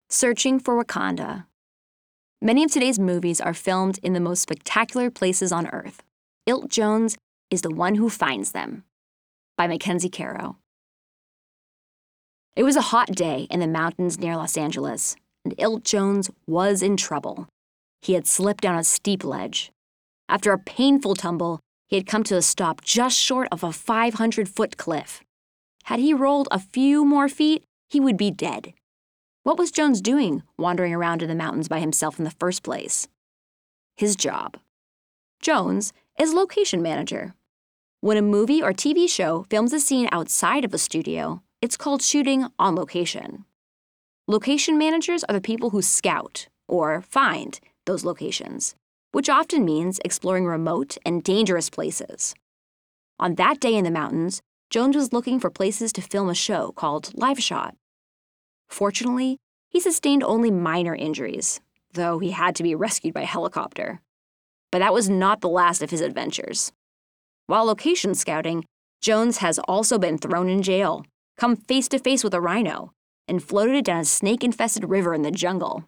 Searching for Wakanda. Many of today's movies are filmed in the most spectacular places on Earth. Ilt Jones is the one who finds them. By Mackenzie Caro. It was a hot day in the mountains near Los Angeles, and Ilt Jones was in trouble. He had slipped down a steep ledge. After a painful tumble, he had come to a stop just short of a 500-foot cliff. Had he rolled a few more feet, he would be dead. What was Jones doing wandering around in the mountains by himself in the first place? His job. Jones is location manager. When a movie or TV show films a scene outside of a studio, it's called shooting on location. Location managers are the people who scout, or find, those locations, which often means exploring remote and dangerous places. On that day in the mountains, Jones was looking for places to film a show called Live Shot. Fortunately, he sustained only minor injuries, though he had to be rescued by helicopter. But that was not the last of his adventures. While location scouting, Jones has also been thrown in jail, come face to face with a rhino, and floated down a snake-infested river in the jungle.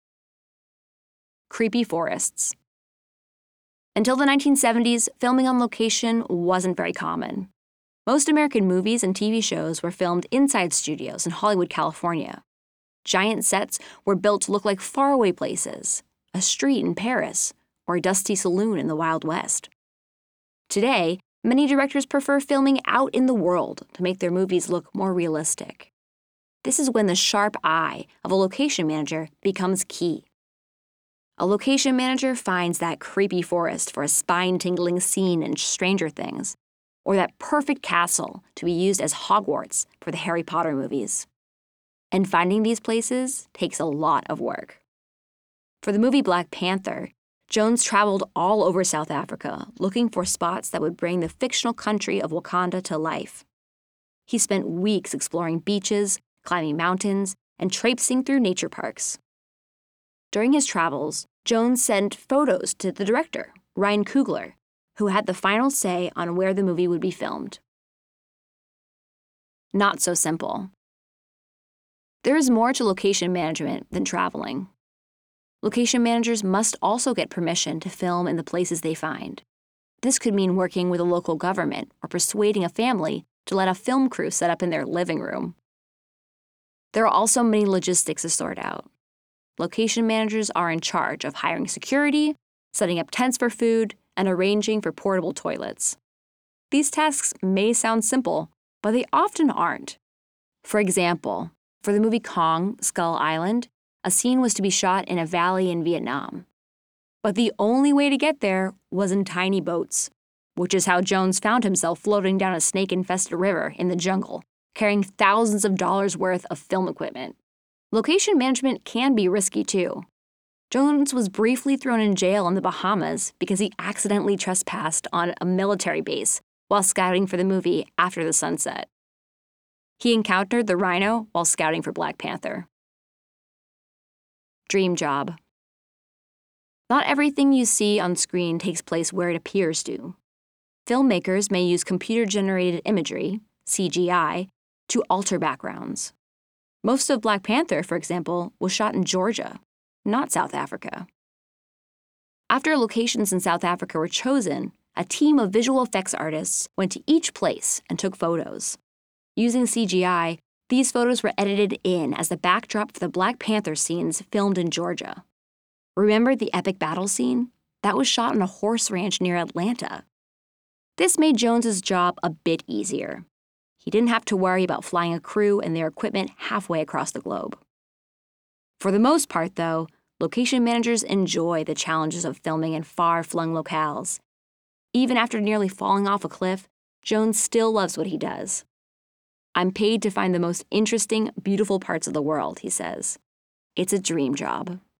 Creepy forests. Until the 1970s, filming on location wasn't very common. Most American movies and TV shows were filmed inside studios in Hollywood, California. Giant sets were built to look like faraway places, a street in Paris, or a dusty saloon in the Wild West. Today, many directors prefer filming out in the world to make their movies look more realistic. This is when the sharp eye of a location manager becomes key. A location manager finds that creepy forest for a spine-tingling scene in Stranger Things, or that perfect castle to be used as Hogwarts for the Harry Potter movies. And finding these places takes a lot of work. For the movie Black Panther, Jones traveled all over South Africa looking for spots that would bring the fictional country of Wakanda to life. He spent weeks exploring beaches, climbing mountains, and traipsing through nature parks. During his travels, Jones sent photos to the director, Ryan Coogler, who had the final say on where the movie would be filmed. Not so simple. There is more to location management than traveling. Location managers must also get permission to film in the places they find. This could mean working with a local government or persuading a family to let a film crew set up in their living room. There are also many logistics to sort out. Location managers are in charge of hiring security, setting up tents for food, and arranging for portable toilets. These tasks may sound simple, but they often aren't. For example, for the movie Kong, Skull Island, a scene was to be shot in a valley in Vietnam. But the only way to get there was in tiny boats, which is how Jones found himself floating down a snake-infested river in the jungle, carrying thousands of dollars worth of film equipment. Location management can be risky too. Jones was briefly thrown in jail in the Bahamas because he accidentally trespassed on a military base while scouting for the movie After the Sunset. He encountered the rhino while scouting for Black Panther. Dream job. Not everything you see on screen takes place where it appears to. Filmmakers may use computer-generated imagery, CGI, to alter backgrounds. Most of Black Panther, for example, was shot in Georgia, not South Africa. After locations in South Africa were chosen, a team of visual effects artists went to each place and took photos. Using CGI, these photos were edited in as the backdrop for the Black Panther scenes filmed in Georgia. Remember the epic battle scene? That was shot on a horse ranch near Atlanta. This made Jones's job a bit easier. He didn't have to worry about flying a crew and their equipment halfway across the globe. For the most part, though, location managers enjoy the challenges of filming in far-flung locales. Even after nearly falling off a cliff, Jones still loves what he does. "I'm paid to find the most interesting, beautiful parts of the world," he says. "It's a dream job."